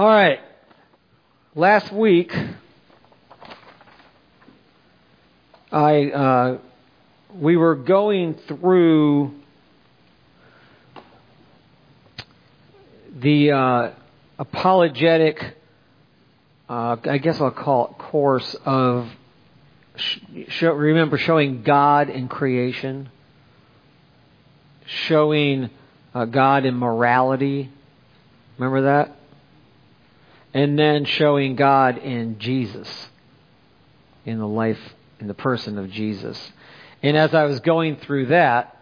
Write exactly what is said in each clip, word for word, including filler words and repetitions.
All right. Last week, I uh, we were going through the uh, apologetic, uh, I guess I'll call it, course of, sh- show, remember, showing God in creation, showing uh, God in morality. Remember that? And then showing God in Jesus, in the life, in the person of Jesus. And as I was going through that,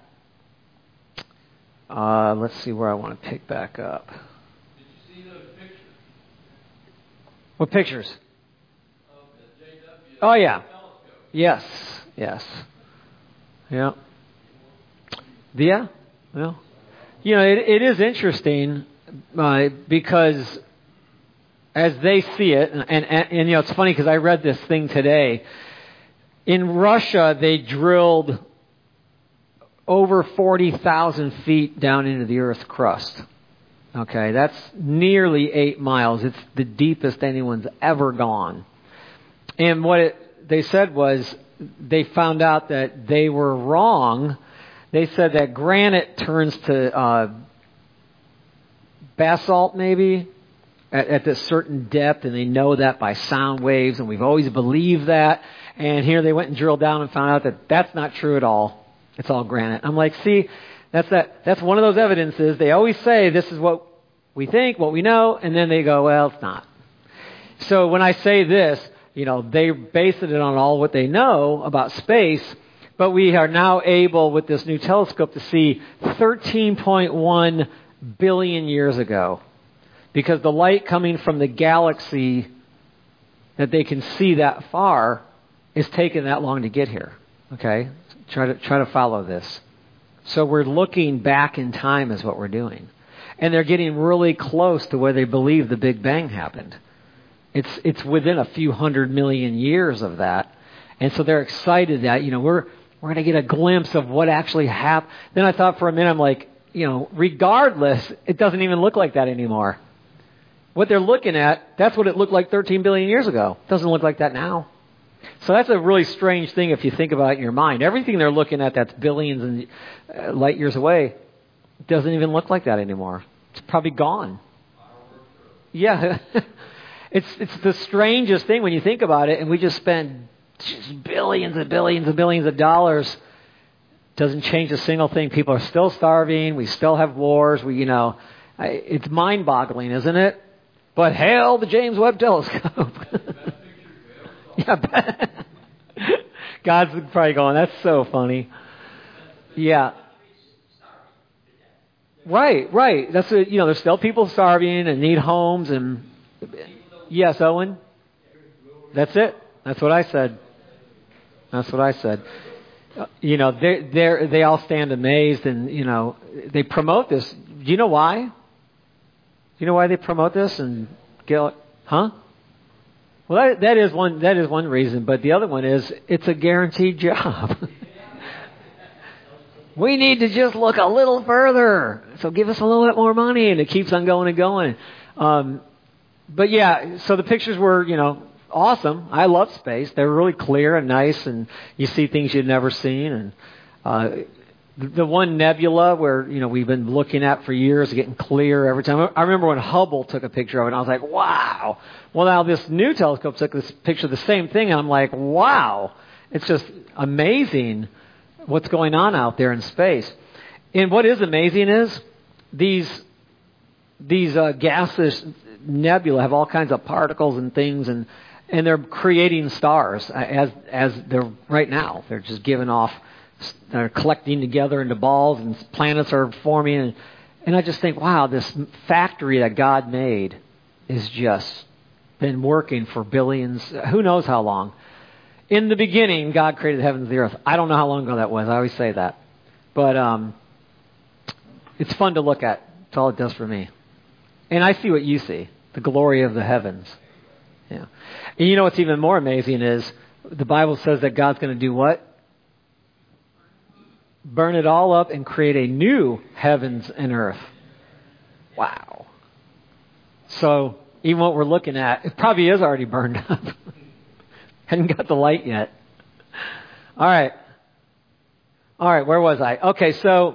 uh, let's see where I want to pick back up. Did you see those pictures? What pictures? Of the J W Oh, yeah. telescope. Yes, yes. Yeah. Yeah, well, you know, it, it is interesting uh, because as they see it, and, and, and you know, it's funny because I read this thing today. In Russia, they drilled over forty thousand feet down into the Earth's crust. Okay, that's nearly eight miles. It's the deepest anyone's ever gone. And what it, they said was they found out that they were wrong. They said that granite turns to uh, basalt, maybe, at, at this certain depth, and they know that by sound waves, and we've always believed that. And here they went and drilled down and found out that that's not true at all. It's all granite. I'm like, see, that's that. That's one of those evidences. They always say this is what we think, what we know, and then they go, well, it's not. So when I say this, you know, they base it on all what they know about space. But we are now able, with this new telescope, to see thirteen point one billion years ago. Because the light coming from the galaxy that they can see that far is taking that long to get here. Okay? Try to try to follow this. So we're looking back in time is what we're doing. And they're getting really close to where they believe the Big Bang happened. It's it's within a few hundred million years of that. And so they're excited that, you know, we're We're going to get a glimpse of what actually happened. Then I thought for a minute, I'm like, you know, regardless, it doesn't even look like that anymore. What they're looking at, that's what it looked like thirteen billion years ago. It doesn't look like that now. So that's a really strange thing if you think about it in your mind. Everything they're looking at that's billions and uh, light years away doesn't even look like that anymore. It's probably gone. Yeah. it's it's the strangest thing when you think about it, and we just spend just billions and billions and billions of dollars. Doesn't change a single thing. People are still starving. We still have wars. We, you know, I, it's mind-boggling, isn't it? But hail the James Webb Telescope. Yeah, God's probably going, that's so funny. Yeah. Right, right. That's what, you know, there's still people starving and need homes and yes, Owen. That's it. That's what I said. That's what I said. You know, they they they all stand amazed, and you know they promote this. Do you know why? Do you know why they promote this? And get, huh? Well, that that is one that is one reason, but the other one is it's a guaranteed job. We need to just look a little further, so give us a little bit more money, and it keeps on going and going. Um, but yeah, so the pictures were, you know, awesome. I love space. They're really clear and nice, and you see things you've never seen. And uh, the one nebula where, you know, we've been looking at for years, getting clear every time. I remember when Hubble took a picture of it, and I was like, wow. Well, now this new telescope took this picture of the same thing, and I'm like, wow. It's just amazing what's going on out there in space. And what is amazing is these these uh, gaseous nebula have all kinds of particles and things, and and they're creating stars as as they're right now. They're just giving off, they're collecting together into balls, and planets are forming. And, and I just think, wow, this factory that God made is just been working for billions, who knows how long. In the beginning, God created the heavens and the earth. I don't know how long ago that was. I always say that. But um, it's fun to look at. It's all it does for me. And I see what you see, the glory of the heavens. Yeah. And you know what's even more amazing is the Bible says that God's going to do what? Burn it all up and create a new heavens and earth. Wow. So Even what we're looking at, it probably is already burned up. Hadn't got the light yet. All right. All right, where was I? Okay, so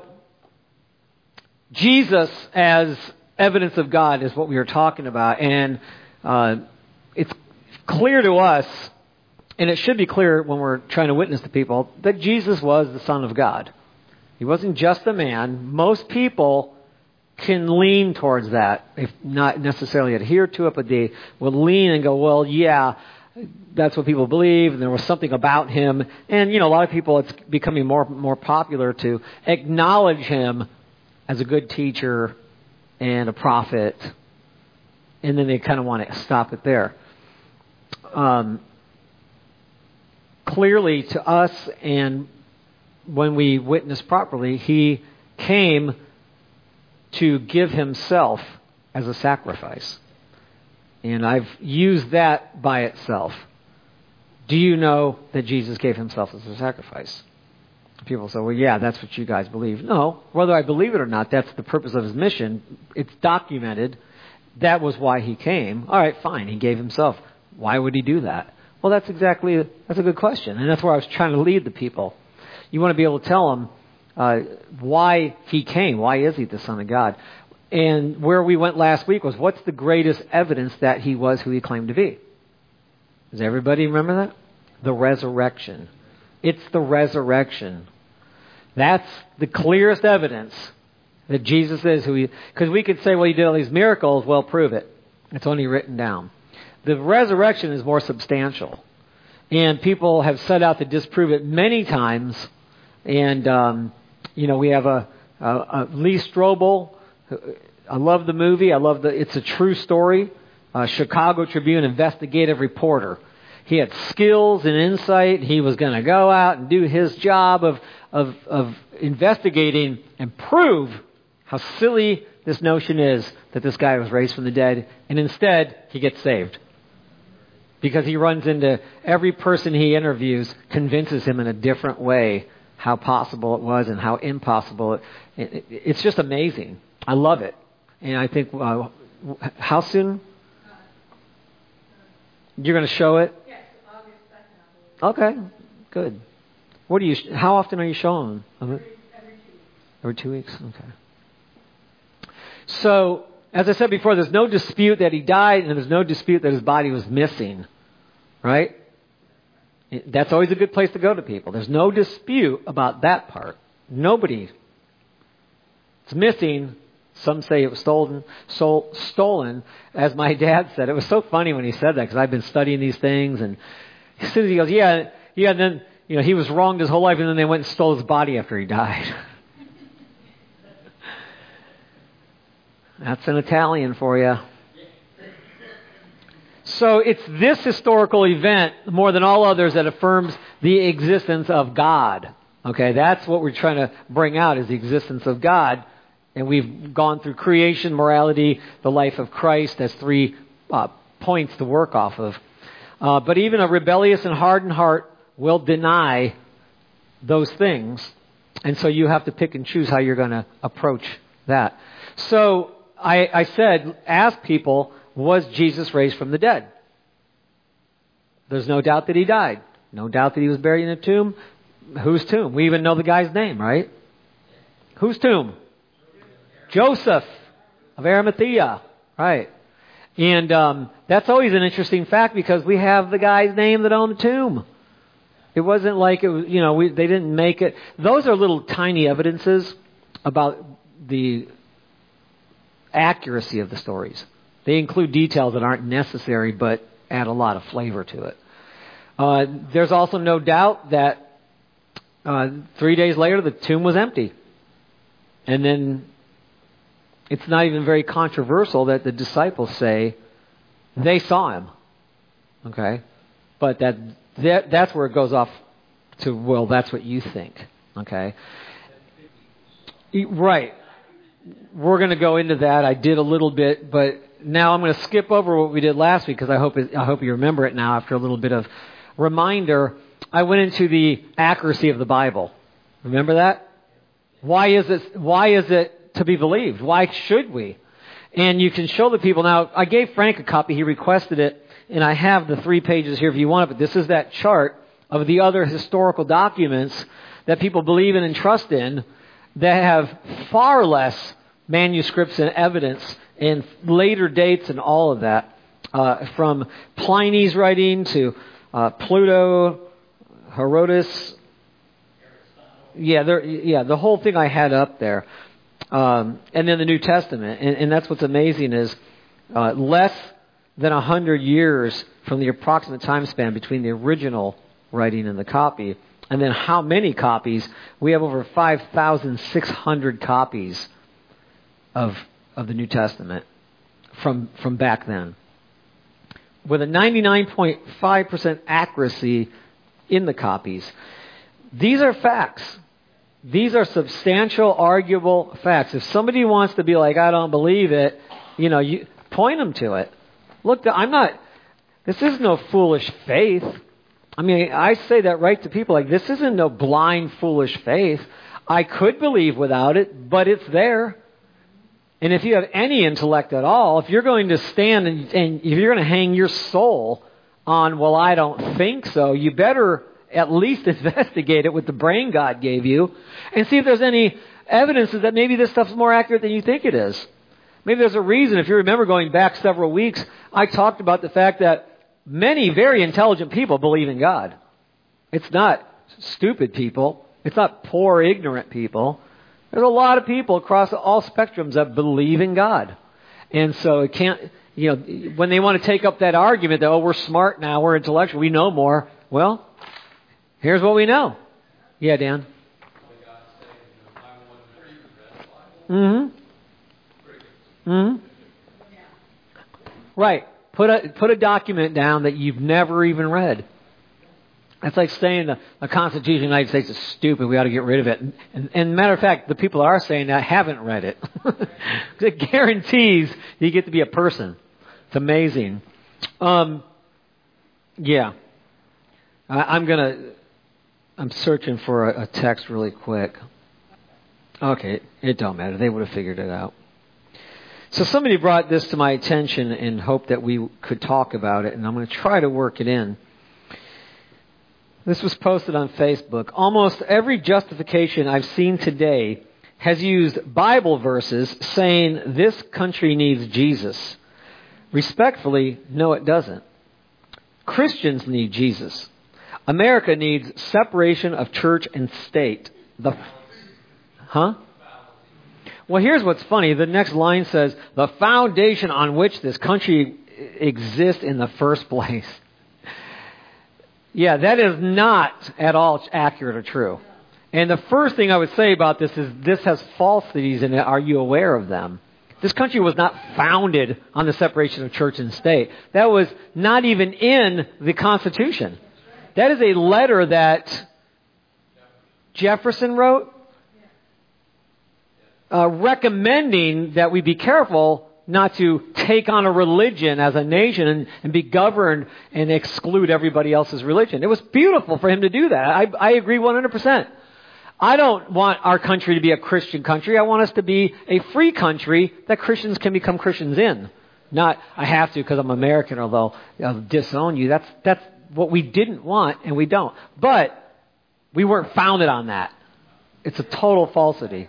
Jesus as evidence of God is what we were talking about. And uh, it's clear to us, and it should be clear when we're trying to witness to people, that Jesus was the Son of God. He wasn't just a man. Most people can lean towards that, if not necessarily adhere to it, but they will lean and go, well, yeah, that's what people believe, and there was something about him. And, you know, a lot of people, it's becoming more more popular to acknowledge him as a good teacher and a prophet, and then they kind of want to stop it there. Um, clearly, to us, and when we witness properly, he came to give himself as a sacrifice. And I've used that by itself. Do you know that Jesus gave himself as a sacrifice? People say, well, yeah, that's what you guys believe. No, whether I believe it or not, that's the purpose of his mission. It's documented. That was why he came. All right, fine. He gave himself. Why would he do that? Well, that's exactly, that's a good question. And that's where I was trying to lead the people. You want to be able to tell them uh, why he came. Why is he the Son of God? And where we went last week was, what's the greatest evidence that he was who he claimed to be? Does everybody remember that? The resurrection. It's the resurrection. That's the clearest evidence that Jesus is who he... Because we could say, well, he did all these miracles. Well, prove it. It's only written down. The resurrection is more substantial. And people have set out to disprove it many times. And, um, you know, we have a, a, a Lee Strobel. I love the movie. I love the... It's a true story. Uh, Chicago Tribune investigative reporter. He had skills and insight. He was going to go out and do his job of, of, of investigating and prove how silly this notion is that this guy was raised from the dead. And instead, he gets saved. Because he runs into every person he interviews, convinces him in a different way how possible it was and how impossible it, it it's just amazing. I love it. And I think, uh, how soon? You're going to show it? Yes, August second. Okay, good. What do you? How often are you showing them? Every, every two weeks. Every two weeks? Okay. So, as I said before, there's no dispute that he died, and there's no dispute that his body was missing. Right? That's always a good place to go to people. There's no dispute about that part. Nobody. It's missing. Some say it was stolen, sol- stolen, as my dad said. It was so funny when he said that, because I've been studying these things, and as soon as he goes, yeah, yeah, and then, you know, he was wronged his whole life, and then they went and stole his body after he died. That's an Italian for you. So it's this historical event, more than all others, that affirms the existence of God. Okay, that's what we're trying to bring out, is the existence of God. And we've gone through creation, morality, the life of Christ as three uh, points to work off of. Uh, but even a rebellious and hardened heart will deny those things. And so you have to pick and choose how you're going to approach that. So I, I said, ask people, was Jesus raised from the dead? There's no doubt that he died. No doubt that he was buried in a tomb. Whose tomb? We even know the guy's name, right? Whose tomb? Joseph of Arimathea, right? And um, that's always an interesting fact, because we have the guy's name that owned the tomb. It wasn't like it was, you know, we, they didn't make it. Those are little tiny evidences about the accuracy of the stories. They include details that aren't necessary, but add a lot of flavor to it. Uh, there's also no doubt that uh, three days later the tomb was empty, and then. It's not even very controversial that the disciples say they saw him. Okay? But that, that that's where it goes off to, well, that's what you think. Okay? Right. We're going to go into that. I did a little bit, but now I'm going to skip over what we did last week, because I hope it, I hope you remember it now after a little bit of reminder. I went into the accuracy of the Bible. Remember that? Why is it, why is it to be believed? Why should we? And you can show the people. Now, I gave Frank a copy. He requested it. And I have the three pages here if you want it. But this is that chart of the other historical documents that people believe in and trust in that have far less manuscripts and evidence and later dates and all of that. Uh, from Pliny's writing to uh, Pluto, Herodotus. Yeah, there, yeah, the whole thing I had up there. Um, and then the New Testament. And, and that's what's amazing is uh, less than a hundred years from the approximate time span between the original writing and the copy. And then how many copies? We have over five thousand six hundred copies of of the New Testament from from back then, with a ninety-nine point five percent accuracy in the copies. These are facts. These are substantial, arguable facts. If somebody wants to be like, I don't believe it, you know, you point them to it. Look, I'm not, this is no foolish faith. I mean, I say that right to people, like, this isn't no blind, foolish faith. I could believe without it, but it's there. And if you have any intellect at all, if you're going to stand and, and if you're going to hang your soul on, well, I don't think so, you better at least investigate it with the brain God gave you and see if there's any evidences that maybe this stuff's more accurate than you think it is. Maybe there's a reason. If you remember going back several weeks, I talked about the fact that many very intelligent people believe in God. It's not stupid people. It's not poor, ignorant people. There's a lot of people across all spectrums that believe in God. And so it can't, you know, when they want to take up that argument that, oh, we're smart now, we're intellectual, we know more. Well, here's what we know. Yeah, Dan? Mm-hmm. Mm-hmm. Right. Put a put a document down that you've never even read. That's like saying the, the Constitution of the United States is stupid. We ought to get rid of it. And, and, and matter of fact, the people that are saying that haven't read it. It guarantees you get to be a person. It's amazing. Um, yeah. I, I'm gonna. I'm searching for a, a text really quick. Okay, it don't matter. They would have figured it out. So somebody brought this to my attention and hoped that we could talk about it, and I'm going to try to work it in. This was posted on Facebook. Almost every justification I've seen today has used Bible verses saying this country needs Jesus. Respectfully, no, it doesn't. Christians need Jesus. America needs separation of church and state. The, huh? Well, here's what's funny. The next line says, the foundation on which this country exists in the first place. Yeah, that is not at all accurate or true. And the first thing I would say about this is this has falsities in it. Are you aware of them? This country was not founded on the separation of church and state. That was not even in the Constitution. That is a letter that Jefferson wrote. Uh, recommending that we be careful not to take on a religion as a nation and, and be governed and exclude everybody else's religion. It was beautiful for him to do that. I, I agree one hundred percent. I don't want our country to be a Christian country. I want us to be a free country that Christians can become Christians in. Not, I have to because I'm American, although I'll disown you. That's, that's what we didn't want, and we don't. But we weren't founded on that. It's a total falsity.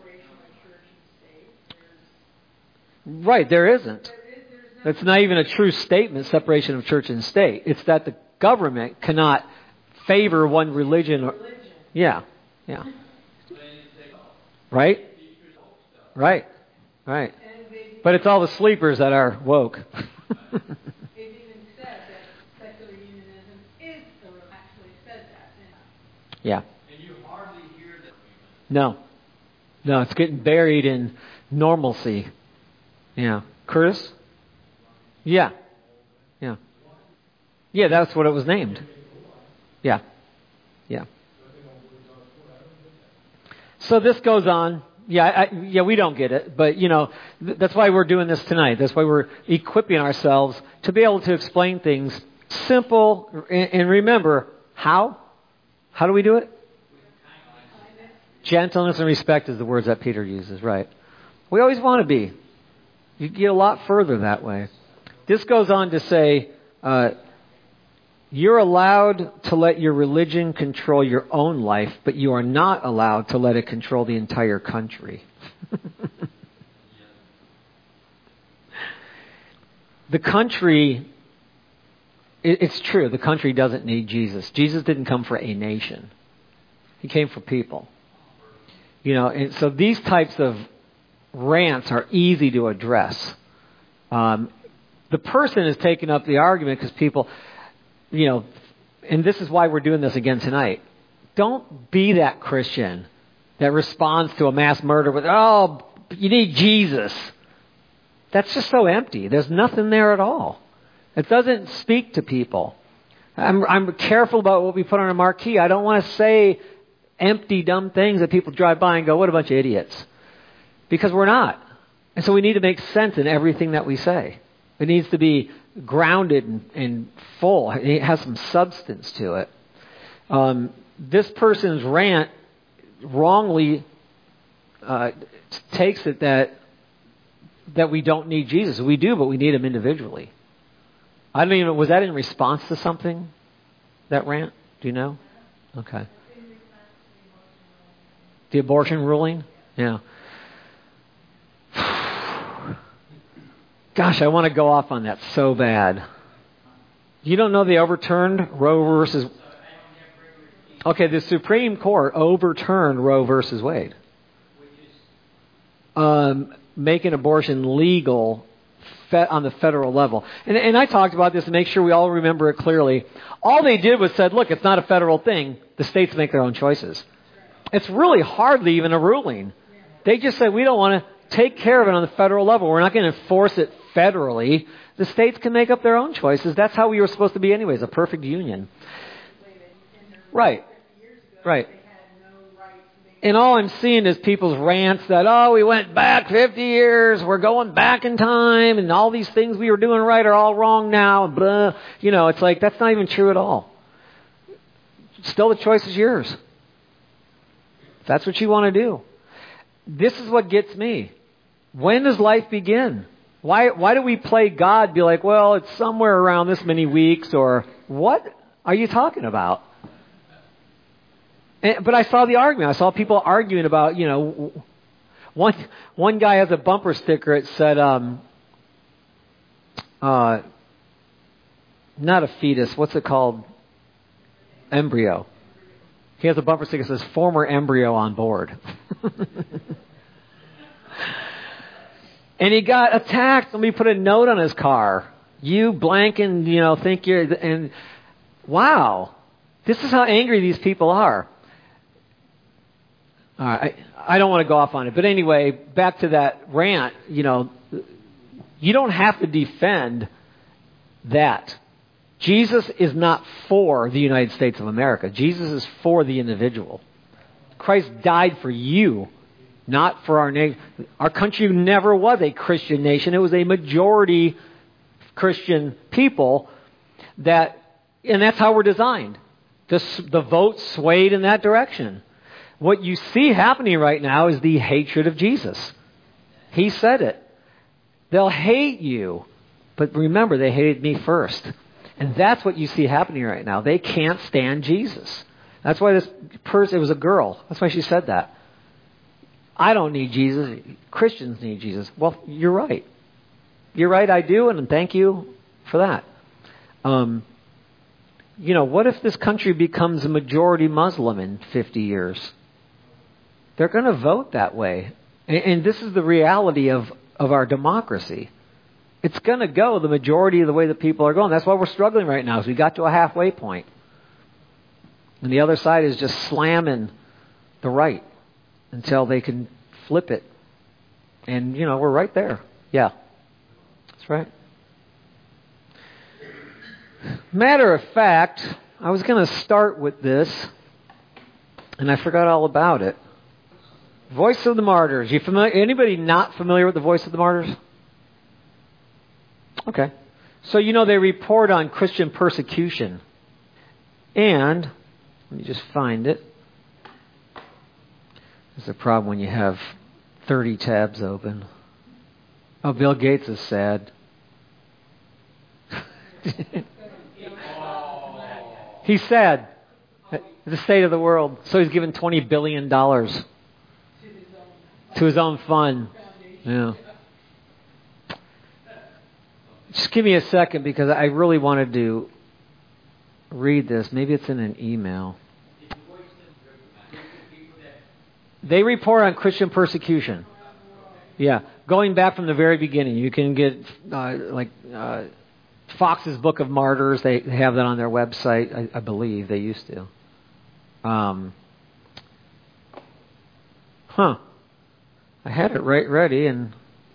Right, there isn't. It's not even a true statement, separation of church and state. It's that the government cannot favor one religion. Or, yeah, yeah. Right? Right, right. But it's all the sleepers that are woke. It even said that secular unionism is the, actually said that. Yeah. And you hardly hear that. No. No, it's getting buried in normalcy. Yeah. Curtis? Yeah. Yeah. Yeah, that's what it was named. Yeah. Yeah. So this goes on. Yeah, I, yeah, we don't get it, but you know, th- that's why we're doing this tonight. That's why we're equipping ourselves to be able to explain things simple. And, and remember, how? How do we do it? Gentleness and respect is the words that Peter uses, right? We always want to be. You get a lot further that way. This goes on to say, uh, you're allowed to let your religion control your own life, but you are not allowed to let it control the entire country. The country, it's true, the country doesn't need Jesus. Jesus didn't come for a nation. He came for people. You know, and so these types of rants are easy to address. Um, the person is taking up the argument because people, you know, and this is why we're doing this again tonight. Don't be that Christian that responds to a mass murder with, oh, you need Jesus. That's just so empty. There's nothing there at all. It doesn't speak to people. I'm, I'm careful about what we put on a marquee. I don't want to say empty, dumb things that people drive by and go, what a bunch of idiots. Because we're not. And so we need to make sense in everything that we say. It needs to be grounded and, and full. It has some substance to it. Um, this person's rant wrongly uh, takes it that that we don't need Jesus. We do, but we need him individually. I don't even, was that in response to something, that rant? Do you know? Okay. The abortion ruling? Yeah. Gosh, I want to go off on that so bad. You don't know they overturned Roe versus... Okay, the Supreme Court overturned Roe versus Wade. Um, making abortion legal fe- on the federal level. And, and I talked about this to make sure we all remember it clearly. All they did was said, look, it's not a federal thing. The states make their own choices. It's really hardly even a ruling. They just said, we don't want to take care of it on the federal level. We're not going to enforce it federally. The states can make up their own choices. That's how we were supposed to be anyways, a perfect union. Right. Right. And all I'm seeing is people's rants that, oh, we went back fifty years, we're going back in time, and all these things we were doing right are all wrong now, and blah. You know, it's like, that's not even true at all. Still, the choice is yours. If that's what you want to do. This is what gets me. When does life begin? Why, why do we play God, be like, well, it's somewhere around this many weeks, or what are you talking about? And, but I saw the argument. I saw people arguing about, you know, one one guy has a bumper sticker. It said, um, uh, not a fetus. What's it called? Embryo. He has a bumper sticker that says, former embryo on board. And he got attacked. Somebody put a note on his car. You blank and, you know, think you're... And wow. This is how angry these people are. All right, I, I don't want to go off on it. But anyway, back to that rant, you know, you don't have to defend that. Jesus is not for the United States of America. Jesus is for the individual. Christ died for you, not for our nation. Our country never was a Christian nation. It was a majority Christian people that, and that's how we're designed. The, the vote swayed in that direction. What you see happening right now is the hatred of Jesus. He said it. They'll hate you. But remember, they hated me first. And that's what you see happening right now. They can't stand Jesus. That's why this person, it was a girl. That's why she said that. I don't need Jesus. Christians need Jesus. Well, you're right. You're right, I do, and thank you for that. Um, you know, what if this country becomes a majority Muslim in fifty years? They're going to vote that way. And, and this is the reality of, of our democracy. It's going to go the majority of the way that people are going. That's why we're struggling right now, is we got to a halfway point. And the other side is just slamming the right until they can flip it. And, you know, we're right there. Yeah. That's right. Matter of fact, I was going to start with this, and I forgot all about it. Voice of the Martyrs. You familiar? Anybody not familiar with the Voice of the Martyrs? Okay. So, you know, they report on Christian persecution. And, let me just find it. There's a problem when you have thirty tabs open. Oh, Bill Gates is sad. He's sad. The state of the world. So he's given twenty billion dollars to his own fund. Yeah. Just give me a second because I really wanted to read this. Maybe it's in an email. They report on Christian persecution. Yeah. Going back from the very beginning. You can get uh, like uh, Fox's Book of Martyrs. They have that on their website. I, I believe they used to. Um, huh. I had it right ready and...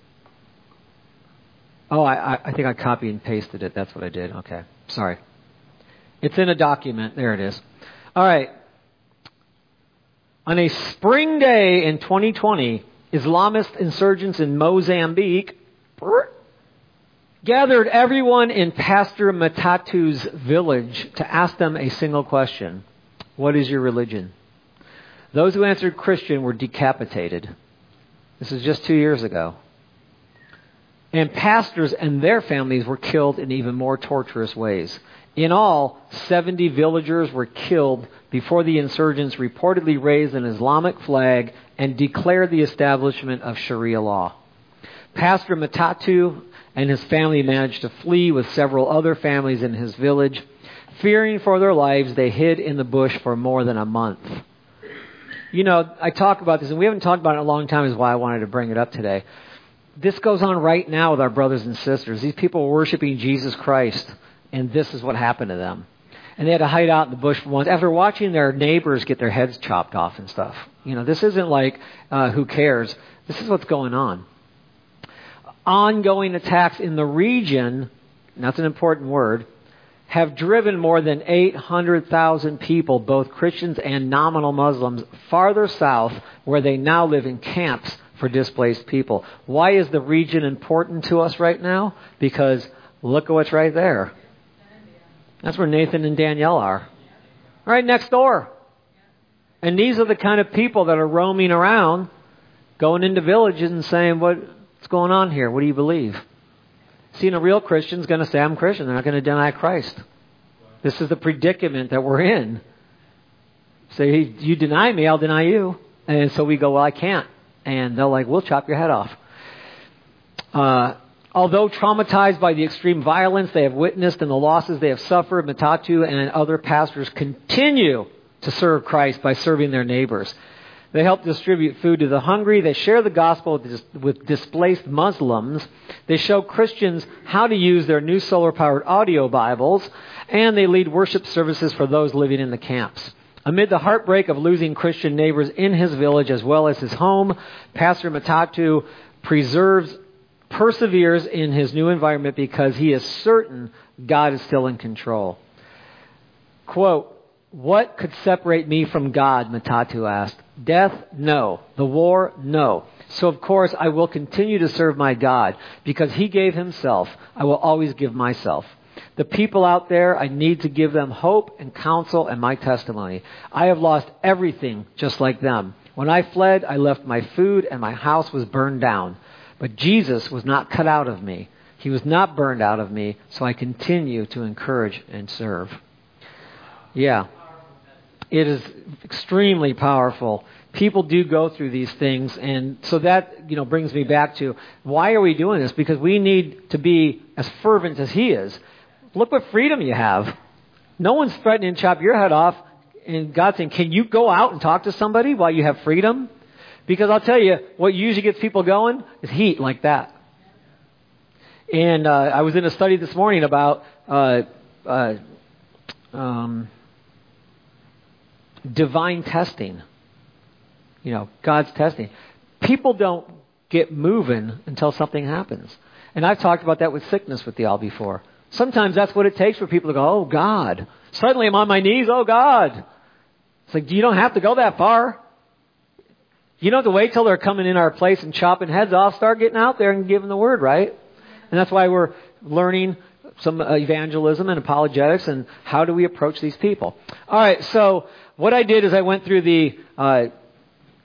Oh, I, I think I copied and pasted it. That's what I did. Okay. Sorry. It's in a document. There it is. All right. On a spring day in twenty twenty, Islamist insurgents in Mozambique gathered everyone in Pastor Matatu's village to ask them a single question. What is your religion? Those who answered Christian were decapitated. This is just two years ago. And pastors and their families were killed in even more torturous ways. In all, seventy villagers were killed before the insurgents reportedly raised an Islamic flag and declared the establishment of Sharia law. Pastor Matatu and his family managed to flee with several other families in his village. Fearing for their lives, they hid in the bush for more than a month. You know, I talk about this, and we haven't talked about it in a long time, is why I wanted to bring it up today. This goes on right now with our brothers and sisters. These people were worshiping Jesus Christ, and this is what happened to them. And they had to hide out in the bush for once after watching their neighbors get their heads chopped off and stuff. You know, this isn't like, uh, who cares? This is what's going on. Ongoing attacks in the region, and that's an important word, have driven more than eight hundred thousand people, both Christians and nominal Muslims, farther south where they now live in camps for displaced people. Why is the region important to us right now? Because look at what's right there. That's where Nathan and Danielle are. Right next door. And these are the kind of people that are roaming around, going into villages and saying, what's going on here? What do you believe? See, and a real Christian's going to say, I'm Christian. They're not going to deny Christ. This is the predicament that we're in. Say, you deny me, I'll deny you. And so we go, well, I can't. And they're like, we'll chop your head off. Uh, although traumatized by the extreme violence they have witnessed and the losses they have suffered, Matatu and other pastors continue to serve Christ by serving their neighbors. They help distribute food to the hungry. They share the gospel with displaced Muslims. They show Christians how to use their new solar-powered audio Bibles. And they lead worship services for those living in the camps. Amid the heartbreak of losing Christian neighbors in his village as well as his home, Pastor Matatu preserves, perseveres in his new environment because he is certain God is still in control. Quote, what could separate me from God, Matatu asked. Death? No. The war? No. So of course I will continue to serve my God because he gave himself. I will always give myself. The people out there, I need to give them hope and counsel and my testimony. I have lost everything just like them. When I fled, I left my food and my house was burned down. But Jesus was not cut out of me. He was not burned out of me, so I continue to encourage and serve. Yeah, it is extremely powerful. People do go through these things, and so that, you know, brings me back to why are we doing this? Because we need to be as fervent as he is. Look what freedom you have. No one's threatening to chop your head off, and God's saying, can you go out and talk to somebody while you have freedom? Because I'll tell you, what usually gets people going is heat like that. And uh, I was in a study this morning about uh, uh, um, divine testing. You know, God's testing. People don't get moving until something happens. And I've talked about that with sickness with y'all before. Sometimes that's what it takes for people to go, oh, God. Suddenly I'm on my knees, oh, God. It's like, you don't have to go that far. You don't have to wait till they're coming in our place and chopping heads off. Start getting out there and giving the word, right? And that's why we're learning some evangelism and apologetics and how do we approach these people. All right, so what I did is I went through the uh,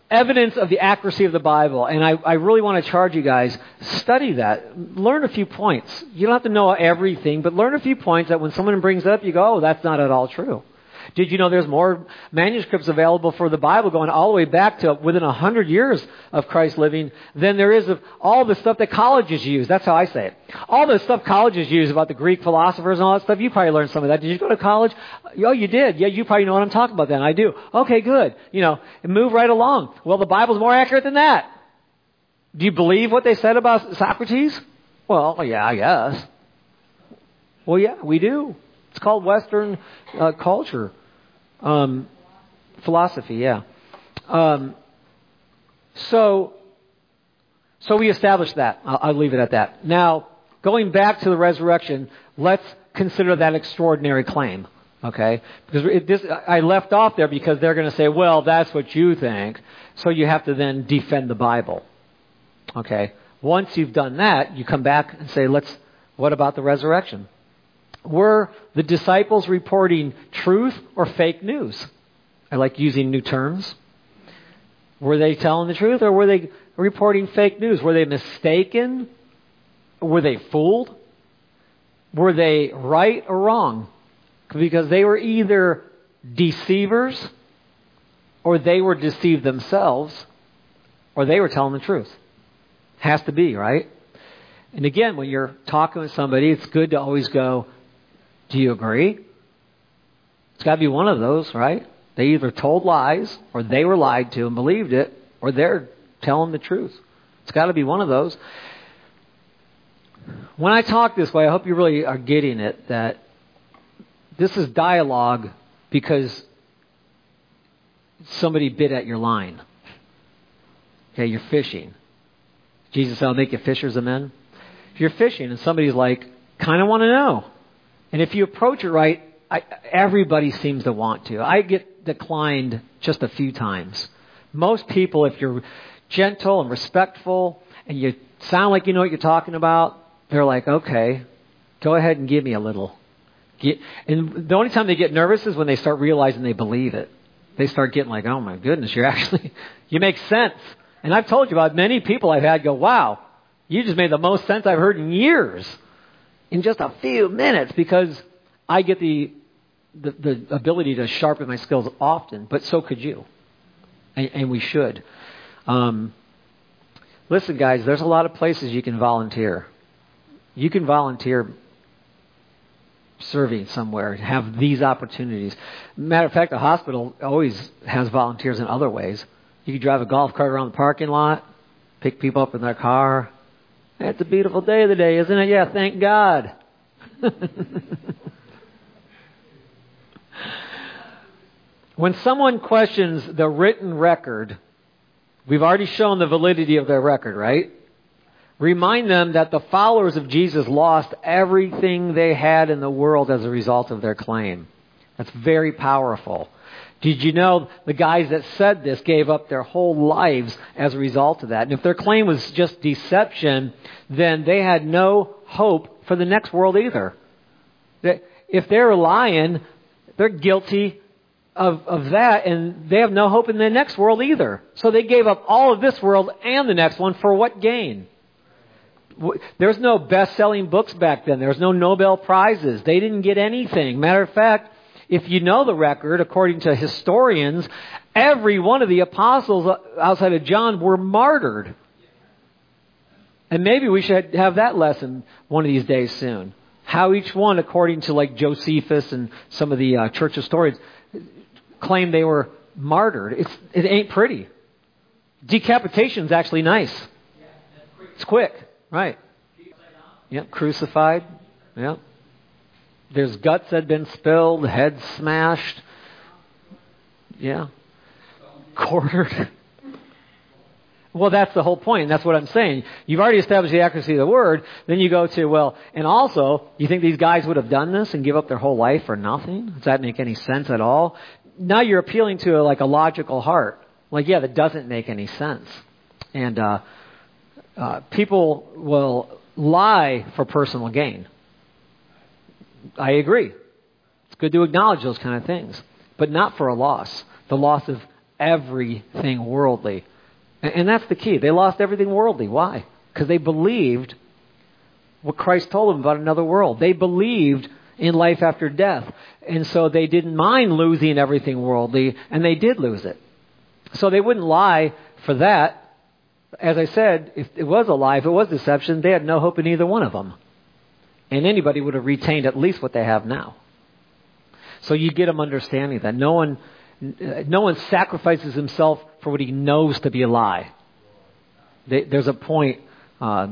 evidence of the accuracy of the Bible. And I, I really want to charge you guys, study that. Learn a few points. You don't have to know everything, but learn a few points that when someone brings it up, you go, oh, that's not at all true. Did you know there's more manuscripts available for the Bible going all the way back to within a hundred years of Christ living than there is of all the stuff that colleges use? That's how I say it. All the stuff colleges use about the Greek philosophers and all that stuff, you probably learned some of that. Did you go to college? Oh, you did. Yeah, you probably know what I'm talking about then. I do. Okay, good. You know, and move right along. Well, the Bible's more accurate than that. Do you believe what they said about Socrates? Well, yeah, I guess. Well, yeah, we do. It's called Western uh, culture. Um, philosophy, yeah. Um, so, so we established that. I'll, I'll leave it at that. Now, going back to the resurrection, let's consider that extraordinary claim. Okay? Because it, this, I left off there because they're going to say, well, that's what you think. So you have to then defend the Bible. Okay? Once you've done that, you come back and say, let's, what about the resurrection? Were the disciples reporting truth or fake news? I like using new terms. Were they telling the truth or were they reporting fake news? Were they mistaken? Were they fooled? Were they right or wrong? Because they were either deceivers or they were deceived themselves or they were telling the truth. Has to be, right? And again, when you're talking with somebody, it's good to always go, do you agree? It's got to be one of those, right? They either told lies, or they were lied to and believed it, or they're telling the truth. It's got to be one of those. When I talk this way, I hope you really are getting it, that this is dialogue because somebody bit at your line. Okay, you're fishing. Jesus said, I'll make you fishers of men. If you're fishing and somebody's like, kind of want to know. And if you approach it right, I, everybody seems to want to. I get declined just a few times. Most people, if you're gentle and respectful and you sound like you know what you're talking about, they're like, okay, go ahead and give me a little. Get, and the only time they get nervous is when they start realizing they believe it. They start getting like, oh my goodness, you're actually, you make sense. And I've told you about many people I've had go, wow, you just made the most sense I've heard in years. In just a few minutes, because I get the, the the ability to sharpen my skills often, but so could you, and, and we should. Um, listen, guys, there's a lot of places you can volunteer. You can volunteer serving somewhere, have these opportunities. Matter of fact, the hospital always has volunteers in other ways. You can drive a golf cart around the parking lot, pick people up in their car. It's a beautiful day of the day, isn't it? Yeah, thank God. When someone questions the written record, we've already shown the validity of their record, right? Remind them that the followers of Jesus lost everything they had in the world as a result of their claim. That's very powerful. Did you know the guys that said this gave up their whole lives as a result of that? And if their claim was just deception, then they had no hope for the next world either. If they're lying, they're guilty of, of that, and they have no hope in the next world either. So they gave up all of this world and the next one for what gain? There's no best-selling books back then. There was no Nobel Prizes. They didn't get anything. Matter of fact, if you know the record, according to historians, every one of the apostles outside of John were martyred. And maybe we should have that lesson one of these days soon. How each one, according to like Josephus and some of the uh, church historians, claim they were martyred. It's, it ain't pretty. Decapitation's actually nice. It's quick. Right. Yep, crucified. Yep. There's guts that had been spilled, heads smashed. Yeah. Quartered. Well, that's the whole point. That's what I'm saying. You've already established the accuracy of the word. Then you go to, well, and also, you think these guys would have done this and give up their whole life for nothing? Does that make any sense at all? Now you're appealing to a, like a logical heart. Like, yeah, that doesn't make any sense. And, uh, Uh, people will lie for personal gain. I agree. It's good to acknowledge those kind of things, but not for a loss. The loss of everything worldly. And that's the key. They lost everything worldly. Why? Because they believed what Christ told them about another world. They believed in life after death. And so they didn't mind losing everything worldly, and they did lose it. So they wouldn't lie for that. As I said, if it was a lie, if it was deception, they had no hope in either one of them. And anybody would have retained at least what they have now. So you get them understanding that no one, no one sacrifices himself for what he knows to be a lie. They, there's a point uh,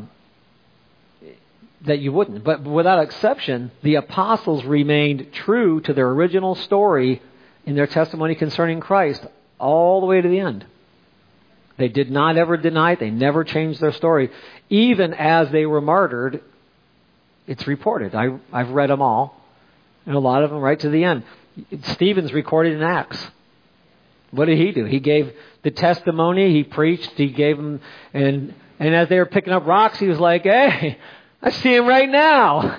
that you wouldn't. But without exception, the apostles remained true to their original story in their testimony concerning Christ all the way to the end. They did not ever deny it. They never changed their story. Even as they were martyred, it's reported. I, I've read them all. And a lot of them right to the end. Stephen's recorded in Acts. What did he do? He gave the testimony. He preached. He gave them. And, and as they were picking up rocks, he was like, hey, I see him right now.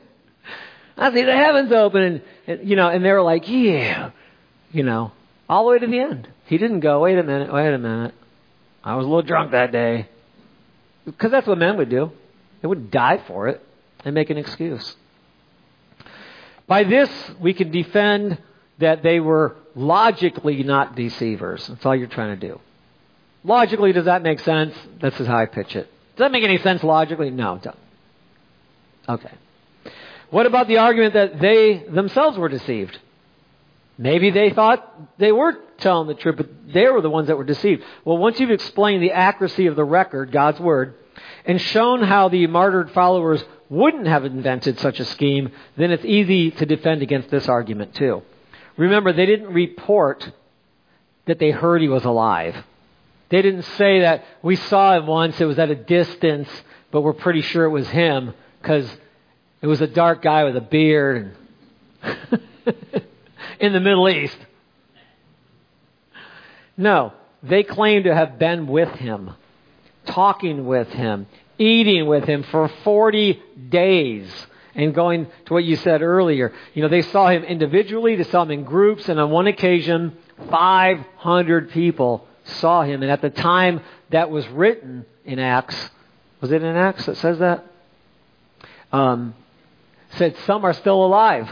I see the heavens open. And, and, you know, and they were like, yeah. You know, all the way to the end. He didn't go, wait a minute, wait a minute. I was a little drunk that day. Because that's what men would do. They would die for it and make an excuse. By this, we can defend that they were logically not deceivers. That's all you're trying to do. Logically, does that make sense? This is how I pitch it. Does that make any sense logically? No, it doesn't. Okay. What about the argument that they themselves were deceived? Maybe they thought they were telling the truth, but they were the ones that were deceived. Well, once you've explained the accuracy of the record, God's Word, and shown how the martyred followers wouldn't have invented such a scheme, then it's easy to defend against this argument too. Remember, they didn't report that they heard he was alive. They didn't say that we saw him once, it was at a distance, but we're pretty sure it was him because it was a dark guy with a beard and in the Middle East. No, they claim to have been with him, talking with him, eating with him for forty days. And going to what you said earlier, you know, they saw him individually, they saw him in groups, and on one occasion, five hundred people saw him. And at the time that was written in Acts, was it in Acts that says that? Um, said some are still alive.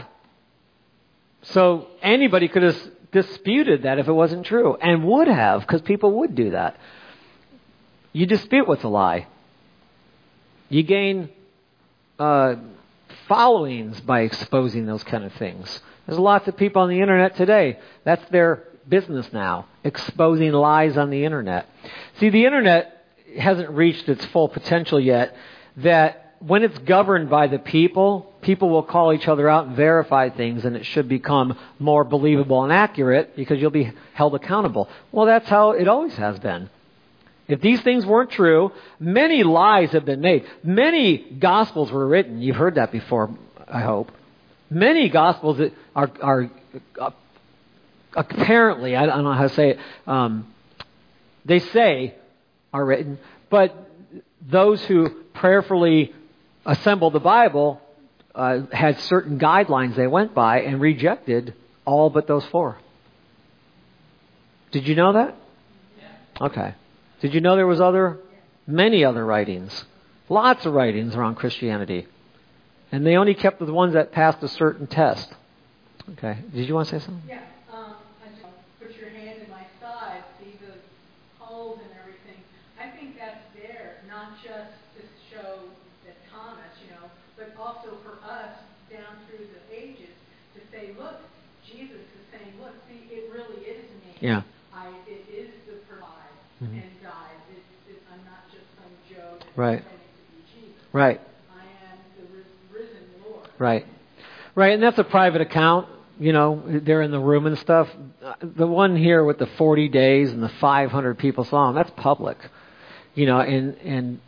So anybody could have disputed that if it wasn't true, and would have, because people would do that. You dispute what's a lie. You gain uh, followings by exposing those kind of things. There's lots of people on the internet today. That's their business now, exposing lies on the internet. See, the internet hasn't reached its full potential yet, that when it's governed by the people, people will call each other out and verify things, and it should become more believable and accurate because you'll be held accountable. Well, that's how it always has been. If these things weren't true, many lies have been made. Many gospels were written. You've heard that before, I hope. Many gospels that are, are uh, apparently, I don't know how to say it, um, they say are written, but those who prayerfully assembled the Bible uh, had certain guidelines they went by and rejected all but those four. Did you know that? Yeah. Okay. Did you know there was other, many other writings, lots of writings around Christianity, and they only kept the ones that passed a certain test? Okay. Did you want to say something? Yeah. Um, I just put your hand in my side, see the holes and everything. I think that's there, not just to show that Thomas, you know, but also for us down through the ages to say, look, Jesus is saying, look, see, it really is me. Yeah. I, it is the provide mm-hmm. and died. It's, it's, I'm not just some Joe that's right. pretending to be Jesus. Right. I am the risen Lord. Right. Right, and that's a private account. You know, they're in the room and stuff. The one here with the forty days and the five hundred people saw him, that's public. You know, and and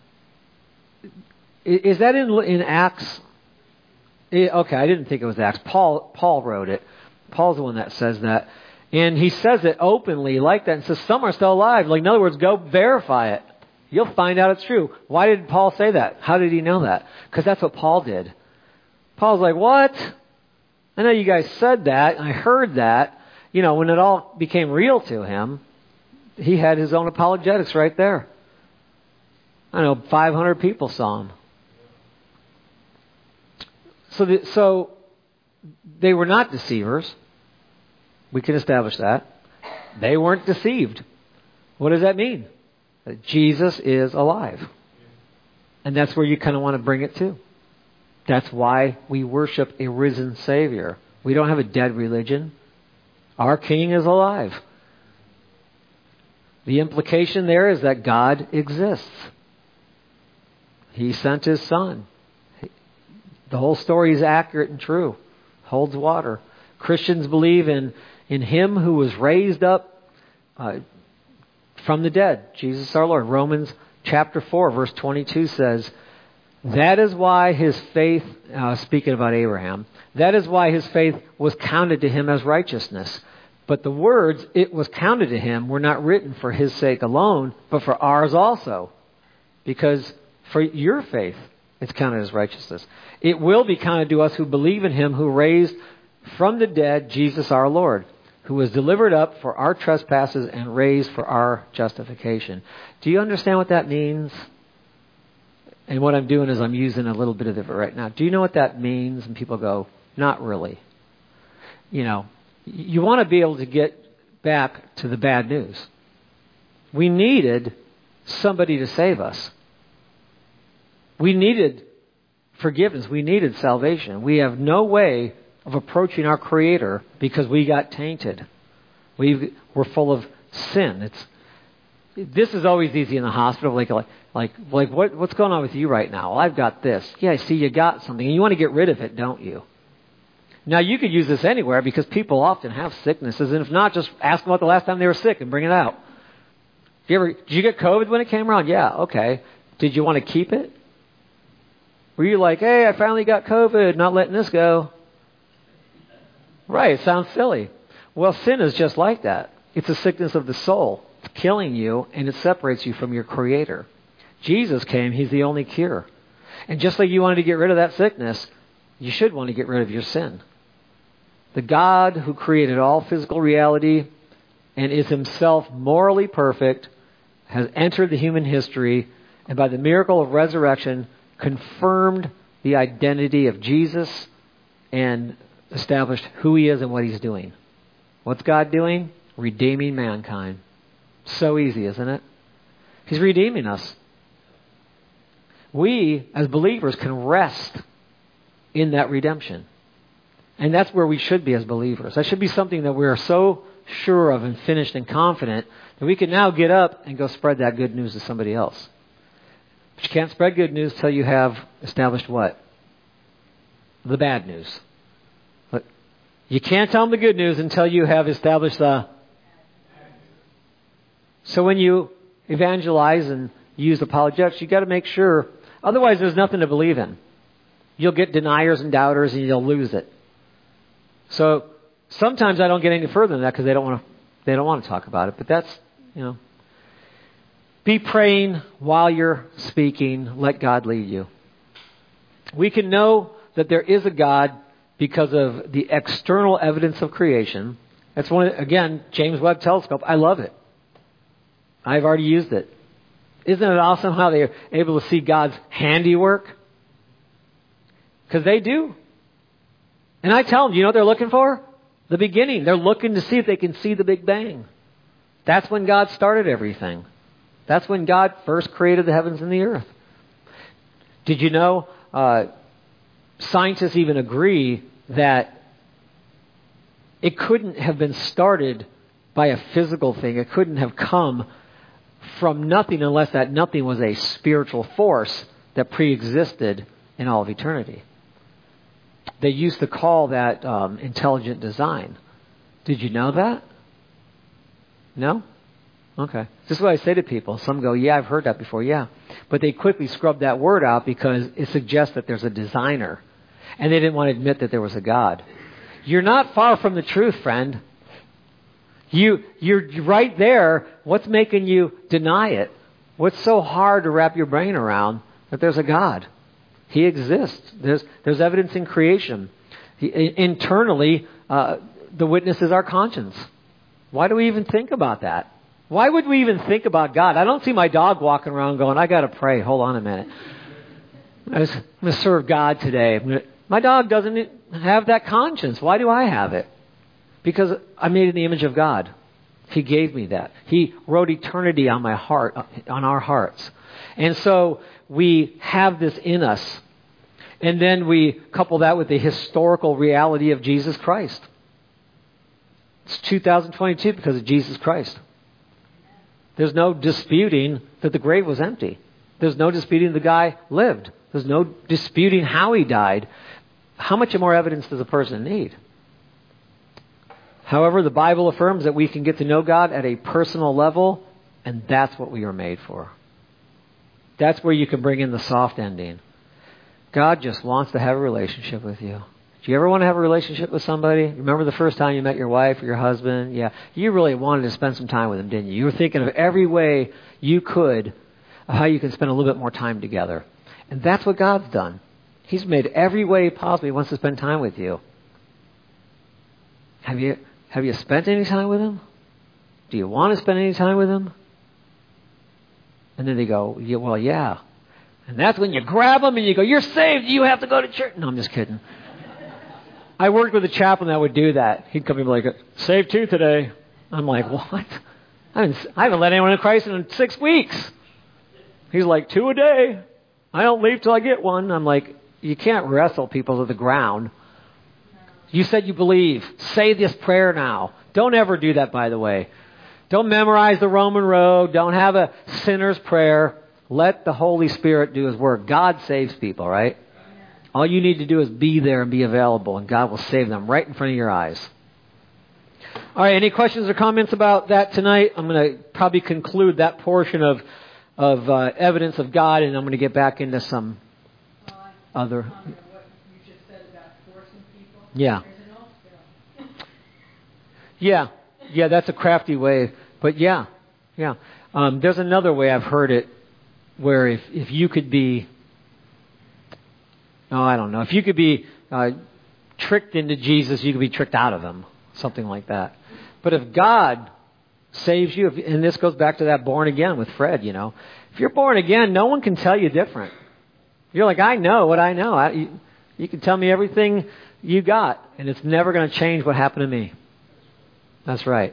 is that in in Acts? Okay, I didn't think it was Acts. Paul Paul wrote it. Paul's the one that says that. And he says it openly like that and says some are still alive. Like, in other words, go verify it. You'll find out it's true. Why did Paul say that? How did he know that? Because that's what Paul did. Paul's like, what? I know you guys said that, and I heard that. You know, when it all became real to him, he had his own apologetics right there. I know five hundred people saw him. So, the, so they were not deceivers. We can establish that. They weren't deceived. What does that mean? That Jesus is alive. And that's where you kind of want to bring it to. That's why we worship a risen Savior. We don't have a dead religion. Our King is alive. The implication there is that God exists. He sent His Son. The whole story is accurate and true. Holds water. Christians believe in, in Him who was raised up uh, from the dead, Jesus our Lord. Romans chapter four, verse twenty-two says, that is why his faith, uh, speaking about Abraham, that is why his faith was counted to him as righteousness. But the words, it was counted to him, were not written for his sake alone, but for ours also. Because for your faith, it's counted as righteousness. It will be counted to us who believe in Him who raised from the dead Jesus our Lord, who was delivered up for our trespasses and raised for our justification. Do you understand what that means? And what I'm doing is I'm using a little bit of it right now. Do you know what that means? And people go, not really. You know, you want to be able to get back to the bad news. We needed somebody to save us. We needed forgiveness. We needed salvation. We have no way of approaching our Creator because we got tainted. We we're full of sin. It's this is always easy in the hospital. Like like like like what what's going on with you right now? Well, I've got this. Yeah, I see you got something, and you want to get rid of it, don't you? Now you could use this anywhere because people often have sicknesses, and if not, just ask them about the last time they were sick and bring it out. Did you ever did you get COVID when it came around? Yeah, okay. Did you want to keep it? Were you like, hey, I finally got COVID, not letting this go? Right, it sounds silly. Well, sin is just like that. It's a sickness of the soul. It's killing you, and it separates you from your Creator. Jesus came, He's the only cure. And just like you wanted to get rid of that sickness, you should want to get rid of your sin. The God who created all physical reality and is Himself morally perfect has entered the human history, and by the miracle of resurrection, confirmed the identity of Jesus and established who He is and what He's doing. What's God doing? Redeeming mankind. So easy, isn't it? He's redeeming us. We, as believers, can rest in that redemption. And that's where we should be as believers. That should be something that we are so sure of and finished and confident that we can now get up and go spread that good news to somebody else. But you can't spread good news till you have established what? The bad news. But you can't tell them the good news until you have established the... So when you evangelize and use apologetics, you've got to make sure. Otherwise, there's nothing to believe in. You'll get deniers and doubters and you'll lose it. So sometimes I don't get any further than that because they don't want to, they don't want to talk about it. But that's, you know... Be praying while you're speaking. Let God lead you. We can know that there is a God because of the external evidence of creation. That's one, of, again, James Webb Telescope. I love it. I've already used it. Isn't it awesome how they're able to see God's handiwork? Because they do. And I tell them, you know what they're looking for? The beginning. They're looking to see if they can see the Big Bang. That's when God started everything. That's when God first created the heavens and the earth. Did you know uh, scientists even agree that it couldn't have been started by a physical thing. It couldn't have come from nothing unless that nothing was a spiritual force that pre-existed in all of eternity. They used to call that um, intelligent design. Did you know that? No? Okay. This is what I say to people. Some go, yeah, I've heard that before. Yeah. But they quickly scrubbed that word out because it suggests that there's a designer. And they didn't want to admit that there was a God. You're not far from the truth, friend. You, you're right there. What's making you deny it? What's so hard to wrap your brain around that there's a God? He exists. There's, there's evidence in creation. He, internally, uh, the witness is our conscience. Why do we even think about that? Why would we even think about God? I don't see my dog walking around going, I got to pray. Hold on a minute. I was, I'm going to serve God today. Gonna, my dog doesn't have that conscience. Why do I have it? Because I made it in the image of God. He gave me that. He wrote eternity on my heart, on our hearts. And so we have this in us. And then we couple that with the historical reality of Jesus Christ. It's two thousand twenty-two because of Jesus Christ. There's no disputing that the grave was empty. There's no disputing the guy lived. There's no disputing how he died. How much more evidence does a person need? However, the Bible affirms that we can get to know God at a personal level, and that's what we are made for. That's where you can bring in the soft ending. God just wants to have a relationship with you. Do you ever want to have a relationship with somebody? Remember the first time you met your wife or your husband? Yeah, you really wanted to spend some time with them, didn't you? You were thinking of every way you could of how you can spend a little bit more time together. And that's what God's done. He's made every way possible. He wants to spend time with you. Have you have you spent any time with Him? Do you want to spend any time with Him? And then they go, yeah, well, yeah. And that's when you grab them and you go, you're saved. You have to go to church. No, I'm just kidding. I worked with a chaplain that would do that. He'd come in like, saved two today. I'm like, what? I haven't, I haven't let anyone in Christ in six weeks. He's like, two a day. I don't leave till I get one. I'm like, you can't wrestle people to the ground. You said you believe. Say this prayer now. Don't ever do that, by the way. Don't memorize the Roman road. Don't have a sinner's prayer. Let the Holy Spirit do His work. God saves people, right? All you need to do is be there and be available, and God will save them right in front of your eyes. All right, any questions or comments about that tonight? I'm going to probably conclude that portion of of uh, evidence of God, and I'm going to get back into some Well, I other... comment on what you just said about forcing people. Yeah. There's an oath bill. Yeah, yeah, that's a crafty way. But yeah, yeah. Um, there's another way I've heard it where if, if you could be, oh, I don't know, if you could be uh, tricked into Jesus, you could be tricked out of Him, something like that. But if God saves you, if, and this goes back to that born again with Fred, you know, if you're born again, no one can tell you different. You're like, I know what I know. I, you, you can tell me everything you got, and it's never going to change what happened to me. That's right.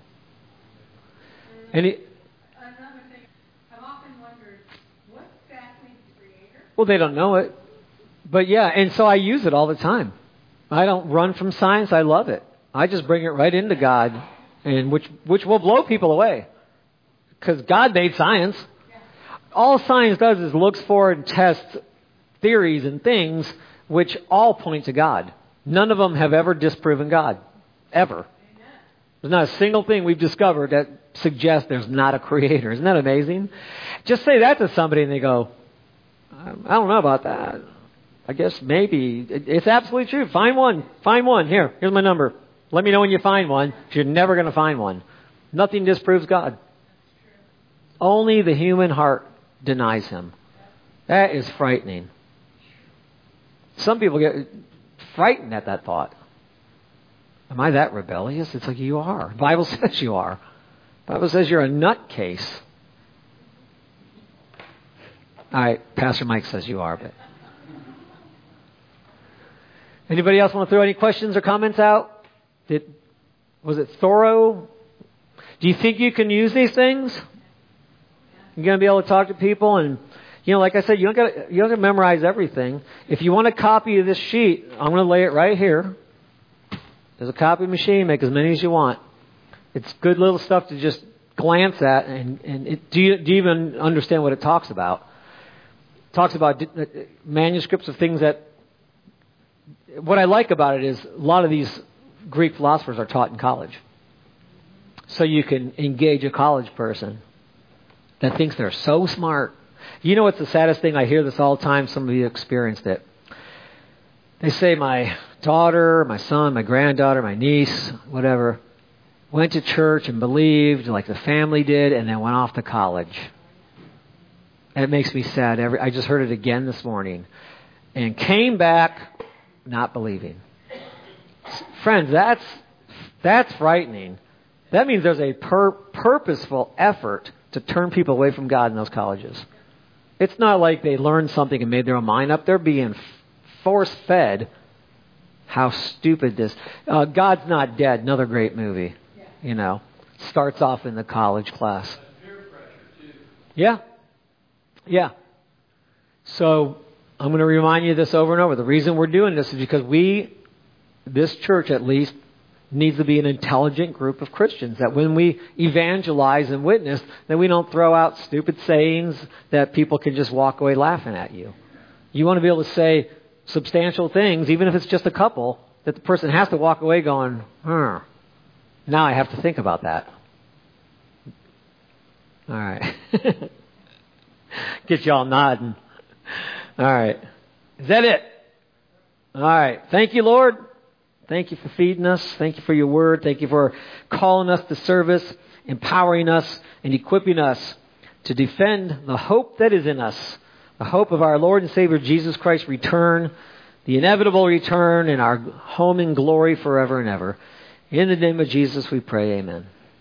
Any, Another thing, I've often wondered, what exactly is the Creator? well, they don't know it. But yeah, and so I use it all the time. I don't run from science. I love it. I just bring it right into God, and which which will blow people away. Because God made science. Yeah. All science does is looks for and tests theories and things which all point to God. None of them have ever disproven God. Ever. Amen. There's not a single thing we've discovered that suggests there's not a creator. Isn't that amazing? Just say that to somebody and they go, I don't know about that. I guess maybe. It's absolutely true. Find one. Find one. Here, here's my number. Let me know when you find one. You're never going to find one. Nothing disproves God. Only the human heart denies Him. That is frightening. Some people get frightened at that thought. Am I that rebellious? It's like you are. The Bible says you are. The Bible says you're a nutcase. All right, Pastor Mike says you are, but anybody else want to throw any questions or comments out? Did, was it thorough? Do you think you can use these things? You're going to be able to talk to people, and you know, like I said, you don't got you don't got to memorize everything. If you want a copy of this sheet, I'm going to lay it right here. There's a copy machine. Make as many as you want. It's good little stuff to just glance at, and and it, do you do you even understand what it talks about? It talks about manuscripts of things that. What I like about it is a lot of these Greek philosophers are taught in college. So you can engage a college person that thinks they're so smart. You know what's the saddest thing? I hear this all the time. Some of you experienced it. They say my daughter, my son, my granddaughter, my niece, whatever, went to church and believed like the family did and then went off to college. And it makes me sad. Every, I just heard it again this morning. And came back not believing. Friends, that's that's frightening. That means there's a pur- purposeful effort to turn people away from God in those colleges. It's not like they learned something and made their own mind up. They're being force-fed how stupid this... Uh, God's Not Dead, another great movie. Yeah. You know, starts off in the college class. That's peer pressure, too. Yeah. Yeah. So I'm going to remind you this over and over. The reason we're doing this is because we, this church at least, needs to be an intelligent group of Christians. That when we evangelize and witness, that we don't throw out stupid sayings that people can just walk away laughing at you. You want to be able to say substantial things, even if it's just a couple, that the person has to walk away going, hmm, now I have to think about that. All right. Get y'all nodding. All right. Is that it? All right. Thank you, Lord. Thank you for feeding us. Thank you for your word. Thank you for calling us to service, empowering us, and equipping us to defend the hope that is in us. The hope of our Lord and Savior Jesus Christ's return, the inevitable return, and our home in glory forever and ever. In the name of Jesus we pray, amen.